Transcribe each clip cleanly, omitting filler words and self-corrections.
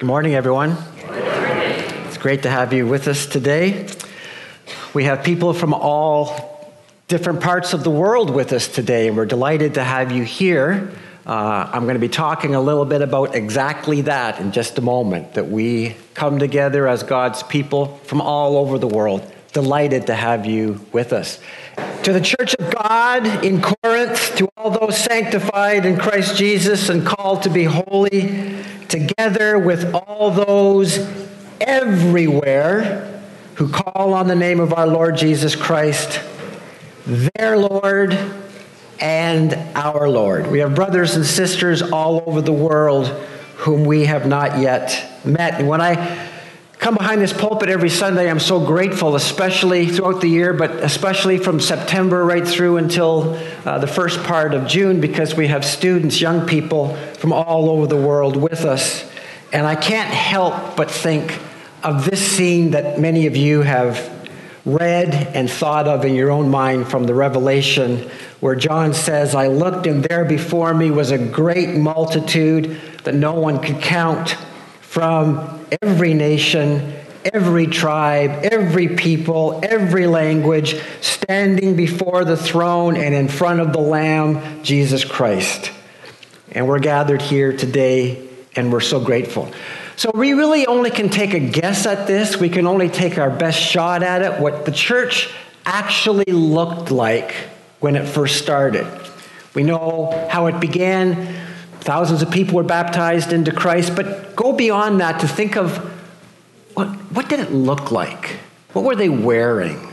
Good morning, everyone. It's great to have you with us today. We have people from all different parts of the world with us today, and we're delighted to have you here. I'm going to be talking a little bit about exactly that in just a moment, that we come together as God's people from all over the world. Delighted to have you with us. To the Church of God in Corinth, to all those sanctified in Christ Jesus and called to be holy, together with all those everywhere who call on the name of our Lord Jesus Christ, their Lord and our Lord. We have brothers and sisters all over the world whom we have not yet met. And when I come behind this pulpit every Sunday, I'm so grateful, especially throughout the year, but especially from September right through until the first part of June, because we have students, young people from all over the world with us. And I can't help but think of this scene that many of you have read and thought of in your own mind from the Revelation, where John says, "I looked, and there before me was a great multitude that no one could count, from every nation, every tribe, every people, every language, standing before the throne and in front of the Lamb, Jesus Christ." And we're gathered here today, and we're so grateful. So we really only can take a guess at this. We can only take our best shot at it, what the church actually looked like when it first started. We know how it began. Thousands of people were baptized into Christ, but go beyond that to think of what did it look like? What were they wearing?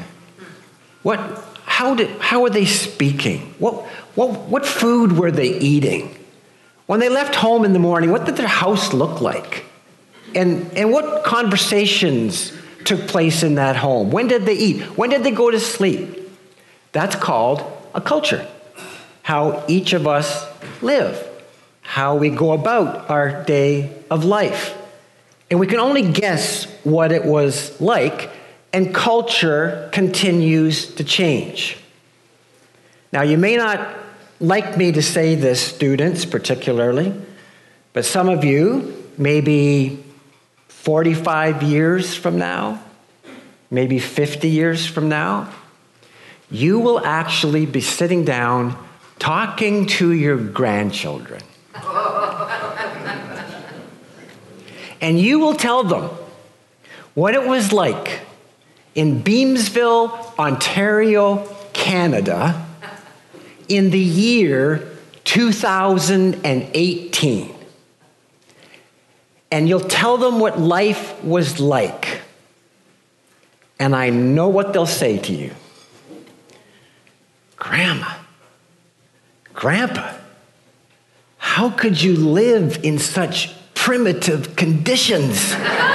How were they speaking? What food were they eating? When they left home in the morning, what did their house look like? And what conversations took place in that home? When did they eat? When did they go to sleep? That's called a culture. How each of us live. How we go about our day of life. And we can only guess what it was like, and culture continues to change. Now, you may not like me to say this, students particularly, but some of you, maybe 45 years from now, maybe 50 years from now, you will actually be sitting down talking to your grandchildren. And you will tell them what it was like in Beamsville, Ontario, Canada, in the year 2018. And you'll tell them what life was like. And I know what they'll say to you. "Grandma, Grandpa, how could you live in such primitive conditions?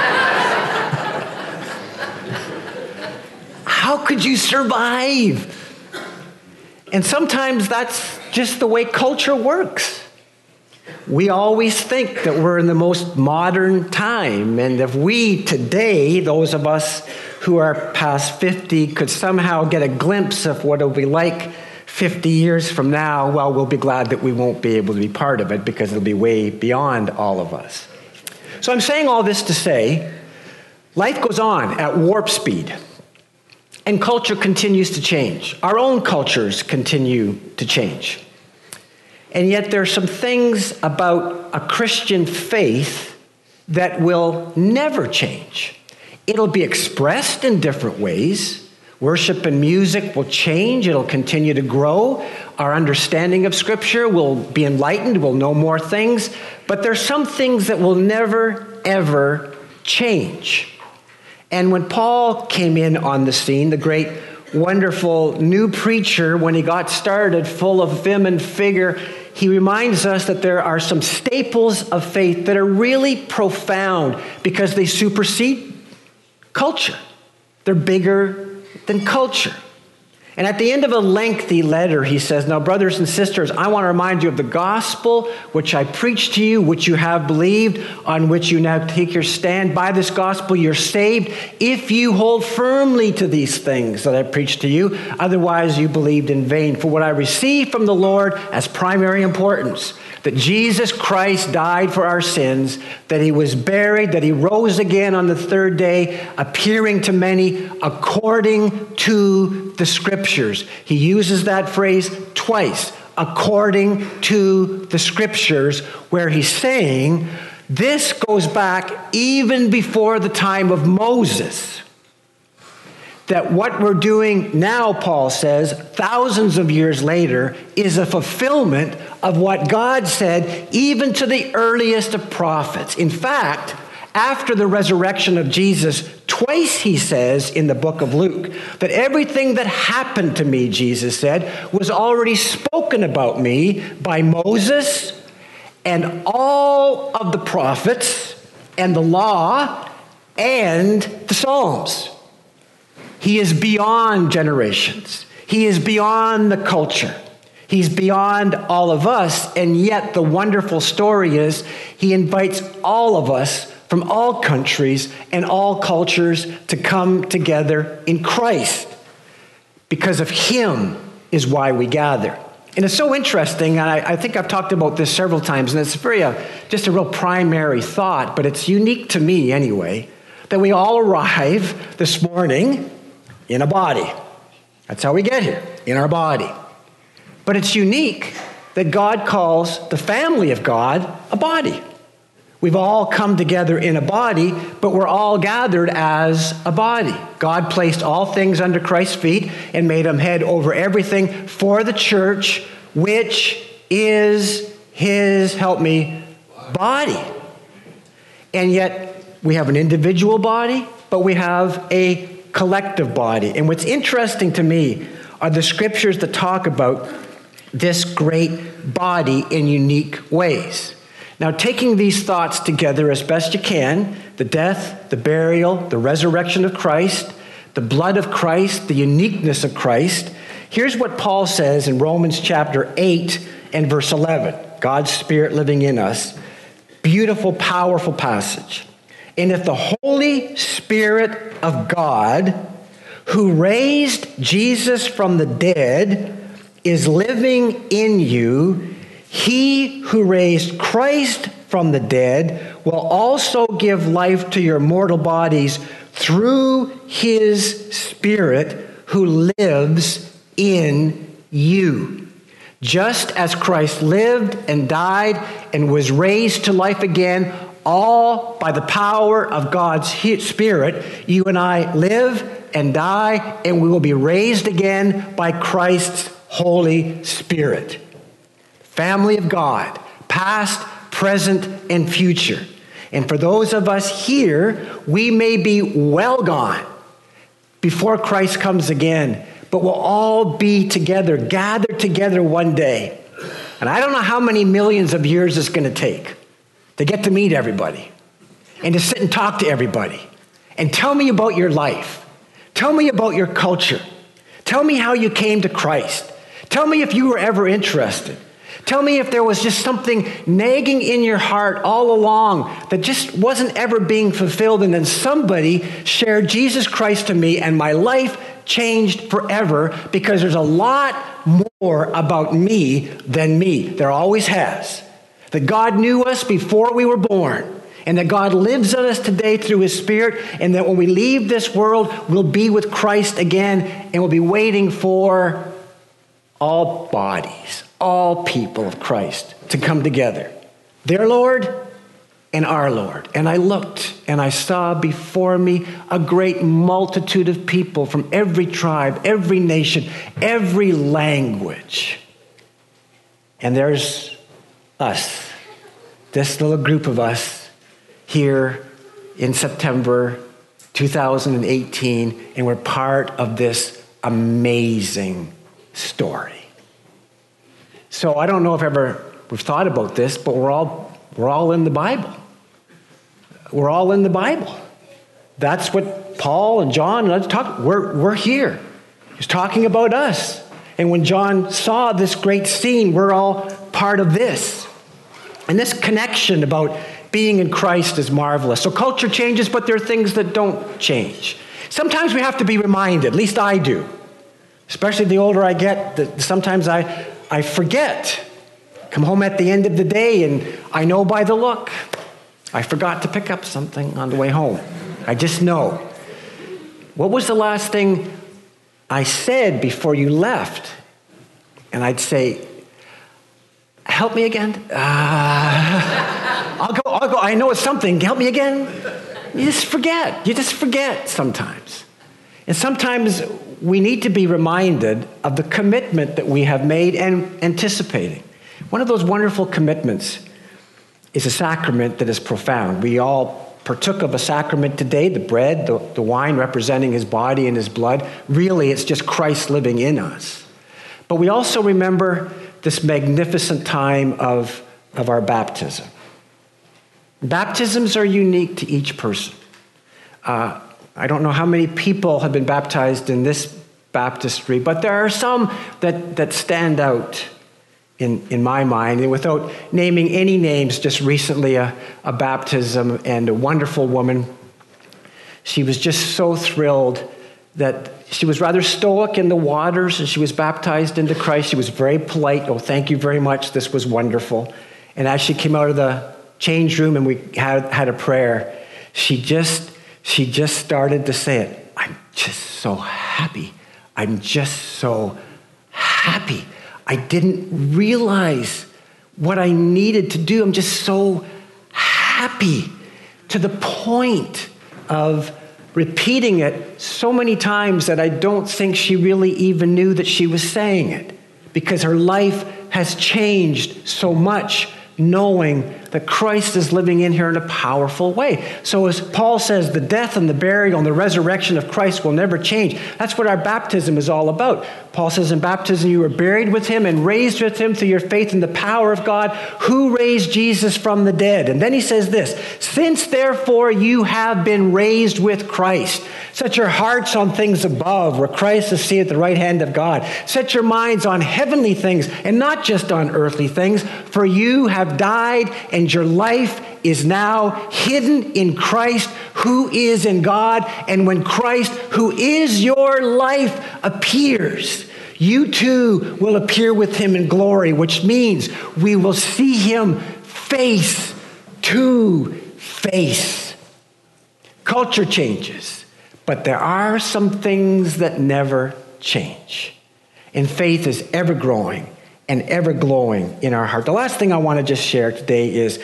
How could you survive?" And sometimes that's just the way culture works. We always think that we're in the most modern time, and if we today, those of us who are past 50, could somehow get a glimpse of what it'll be like 50 years from now, well, we'll be glad that we won't be able to be part of it, because it'll be way beyond all of us. So I'm saying all this to say, life goes on at warp speed, and culture continues to change. Our own cultures continue to change. And yet there are some things about a Christian faith that will never change. It'll be expressed in different ways. Worship and music will change. It'll continue to grow. Our understanding of Scripture will be enlightened. We'll know more things. But there's some things that will never, ever change. And when Paul came in on the scene, the great, wonderful new preacher, when he got started, full of vim and vigor, he reminds us that there are some staples of faith that are really profound because they supersede culture. They're bigger than culture. And at the end of a lengthy letter, he says, now, brothers and sisters, I want to remind you of the gospel which I preached to you, which you have believed, on which you now take your stand. By this gospel you're saved, if you hold firmly to these things that I preached to you. Otherwise you believed in vain. For what I received from the Lord as primary importance, that Jesus Christ died for our sins, that he was buried, that he rose again on the third day, appearing to many according to the Scriptures. He uses that phrase twice, according to the Scriptures, where he's saying this goes back even before the time of Moses. That what we're doing now, Paul says, thousands of years later, is a fulfillment of what God said even to the earliest of prophets. In fact, after the resurrection of Jesus, twice he says in the book of Luke that everything that happened to me, Jesus said, was already spoken about me by Moses and all of the prophets and the law and the Psalms. He is beyond generations. He is beyond the culture. He's beyond all of us. And yet the wonderful story is he invites all of us from all countries and all cultures to come together in Christ. Because of him is why we gather. And it's so interesting, and I think I've talked about this several times, and it's just a real primary thought, but it's unique to me anyway, that we all arrive this morning in a body. That's how we get here, in our body. But it's unique that God calls the family of God a body. We've all come together in a body, but we're all gathered as a body. God placed all things under Christ's feet and made him head over everything for the church, which is his, help me, body. And yet we have an individual body, but we have a collective body. And what's interesting to me are the scriptures that talk about this great body in unique ways. Now, taking these thoughts together as best you can, the death, the burial, the resurrection of Christ, the blood of Christ, the uniqueness of Christ, here's what Paul says in Romans chapter 8 and verse 11. God's Spirit living in us. Beautiful, powerful passage. And if the Holy Spirit of God, who raised Jesus from the dead, is living in you, he who raised Christ from the dead will also give life to your mortal bodies through his Spirit who lives in you. Just as Christ lived and died and was raised to life again, all by the power of God's Spirit, you and I live and die, and we will be raised again by Christ's Holy Spirit. Family of God, past, present, and future. And for those of us here, we may be well gone before Christ comes again, but we'll all be together, gathered together one day. And I don't know how many millions of years it's going to take to get to meet everybody and to sit and talk to everybody and tell me about your life. Tell me about your culture. Tell me how you came to Christ. Tell me if you were ever interested. Tell me if there was just something nagging in your heart all along that just wasn't ever being fulfilled, and then somebody shared Jesus Christ to me and my life changed forever, because there's a lot more about me than me. There always has. That God knew us before we were born, and that God lives in us today through his Spirit, and that when we leave this world, we'll be with Christ again, and we'll be waiting for all bodies, all people of Christ to come together. Their Lord and our Lord. And I looked and I saw before me a great multitude of people from every tribe, every nation, every language. And there's us, this little group of us here in September 2018, and we're part of this amazing story. So I don't know if ever we've thought about this, but we're all in the Bible. We're all in the Bible. That's what Paul and John and others talk. We're here. He's talking about us. And when John saw this great scene, we're all part of this. And this connection about being in Christ is marvelous. So culture changes, but there are things that don't change. Sometimes we have to be reminded, at least I do. Especially the older I get, sometimes I forget. Come home at the end of the day and I know by the look, I forgot to pick up something on the way home. I just know. What was the last thing I said before you left? And I'd say, help me again? I'll go, I know it's something, help me again? You just forget sometimes. And sometimes we need to be reminded of the commitment that we have made and anticipating. One of those wonderful commitments is a sacrament that is profound. We all partook of a sacrament today, the bread, the wine representing his body and his blood. Really, it's just Christ living in us. But we also remember this magnificent time of our baptism. Baptisms are unique to each person. I don't know how many people have been baptized in this baptistry, but there are some that stand out in my mind. And without naming any names, just recently a baptism, and a wonderful woman. She was just so thrilled that she was rather stoic in the waters, and she was baptized into Christ. She was very polite. Oh, thank you very much. This was wonderful. And as she came out of the change room and we had a prayer, she just started to say it. I'm just so happy. I'm just so happy. I didn't realize what I needed to do. I'm just so happy, to the point of repeating it so many times that I don't think she really even knew that she was saying it, because her life has changed so much, knowing that Christ is living in her in a powerful way. So as Paul says, the death and the burial and the resurrection of Christ will never change. That's what our baptism is all about. Paul says in baptism, you were buried with him and raised with him through your faith in the power of God, who raised Jesus from the dead. And then he says this, since therefore you have been raised with Christ, set your hearts on things above, where Christ is seated at the right hand of God. Set your minds on heavenly things and not just on earthly things, for you have died and your life is now hidden in Christ, who is in God. And when Christ, who is your life, appears, you too will appear with him in glory, which means we will see him face to face. Culture changes, but there are some things that never change. And faith is ever growing and ever glowing in our heart. The last thing I want to just share today is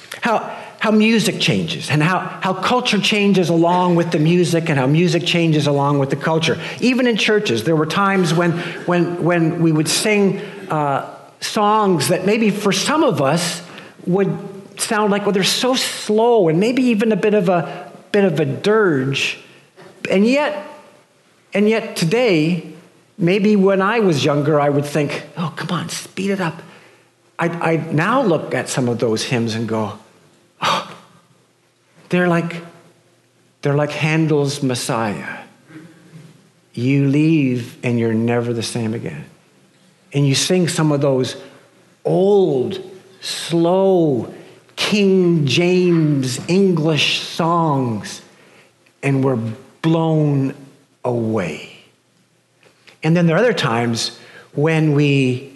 how music changes, and how culture changes along with the music, and how music changes along with the culture. Even in churches, there were times when we would sing songs that maybe for some of us would sound like, well, they're so slow, and maybe even a bit of a dirge. And yet today, maybe when I was younger, I would think, oh, come on, speed it up. I now look at some of those hymns and go, oh, they're like Handel's Messiah. You leave and you're never the same again. And you sing some of those old, slow, King James English songs, and we're blown away. And then there are other times when we're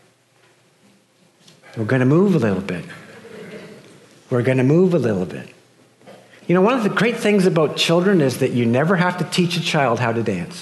going to move a little bit. We're going to move a little bit. You know, one of the great things about children is that you never have to teach a child how to dance.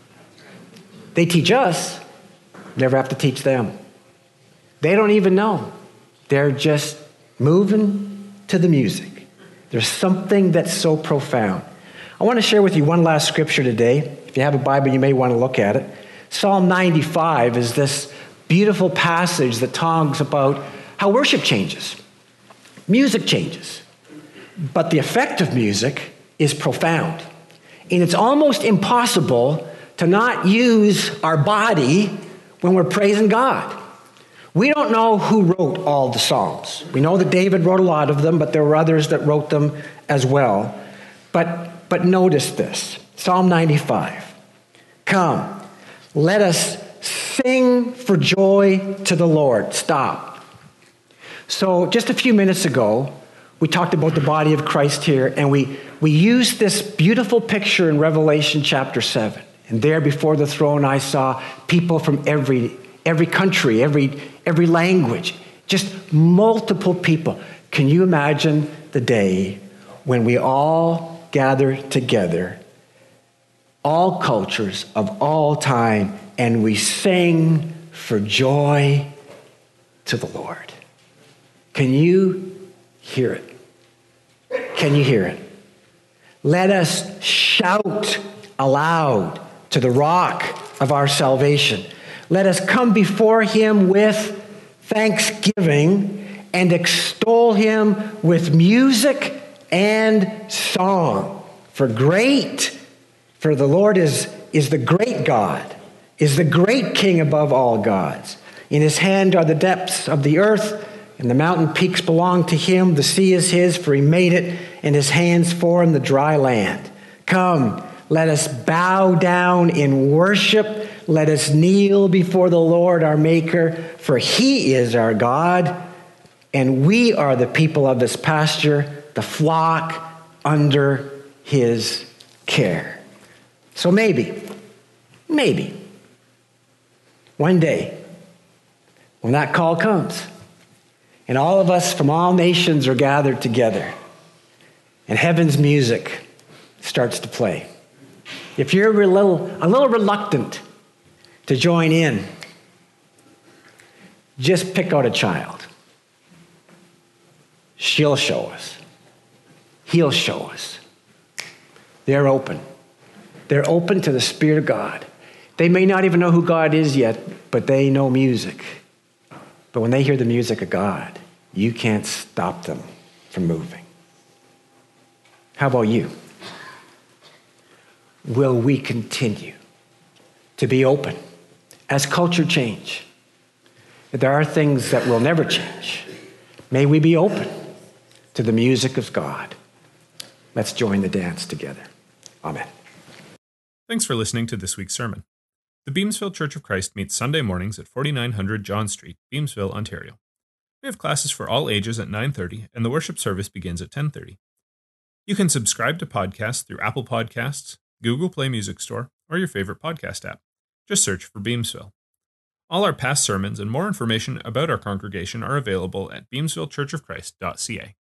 They teach us, never have to teach them. They don't even know. They're just moving to the music. There's something that's so profound. I want to share with you one last scripture today. If you have a Bible, you may want to look at it. Psalm 95 is this beautiful passage that talks about how worship changes. Music changes. But the effect of music is profound. And it's almost impossible to not use our body when we're praising God. We don't know who wrote all the Psalms. We know that David wrote a lot of them, but there were others that wrote them as well. But notice this, Psalm 95. Come, Let us sing for joy to the Lord. Stop. So just a few minutes ago, we talked about the body of Christ here, and we used this beautiful picture in Revelation chapter 7. And there before the throne, I saw people from every country, every language, just multiple people. Can you imagine the day when we all gather together, all cultures of all time, and we sing for joy to the Lord? Can you hear it? Can you hear it? Let us shout aloud to the rock of our salvation. Let us come before him with thanksgiving and extol him with music and song. For the Lord is the great God, is the great King above all gods. In his hand are the depths of the earth, and the mountain peaks belong to him. The sea is his, for he made it, and his hands formed the dry land. Come, let us bow down in worship. Let us kneel before the Lord our Maker, for he is our God, and we are the people of his pasture, the flock under his care. So maybe, one day, when that call comes, and all of us from all nations are gathered together, and heaven's music starts to play, if you're a little reluctant to join in, just pick out a child. She'll show us. He'll show us. They're open. They're open to the Spirit of God. They may not even know who God is yet, but they know music. But when they hear the music of God, you can't stop them from moving. How about you? Will we continue to be open as culture change? There are things that will never change. May we be open to the music of God. Let's join the dance together. Amen. Thanks for listening to this week's sermon. The Beamsville Church of Christ meets Sunday mornings at 4900 John Street, Beamsville, Ontario. We have classes for all ages at 9:30, and the worship service begins at 10:30. You can subscribe to podcasts through Apple Podcasts, Google Play Music Store, or your favorite podcast app. Just search for Beamsville. All our past sermons and more information about our congregation are available at beamsvillechurchofchrist.ca.